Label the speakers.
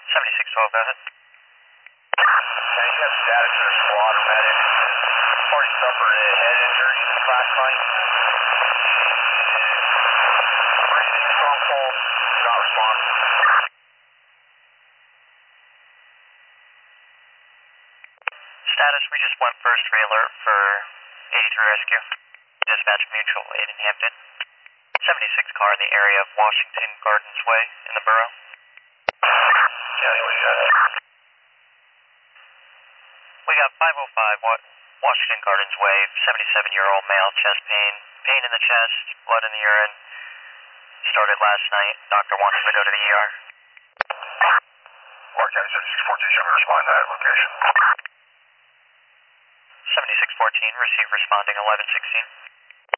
Speaker 1: 7612, go ahead.
Speaker 2: Can you have status for the squad or medic? Party suffered a head injury last night. Breathing, strong pulse, not responding.
Speaker 1: Status, we just went first re-alert for 83 rescue. Dispatch mutual aid in Hampton. 76 car in the area of Washington Gardens Way in the borough.
Speaker 2: County, what do you got?
Speaker 1: We got 505 Washington Gardens Way, 77-year-old male, chest pain, pain in the chest, blood in the urine. Started last night. Doctor wants him to go to the ER.
Speaker 2: Clark County 7614, show me respond to that location.
Speaker 1: 7614, receive responding 1116.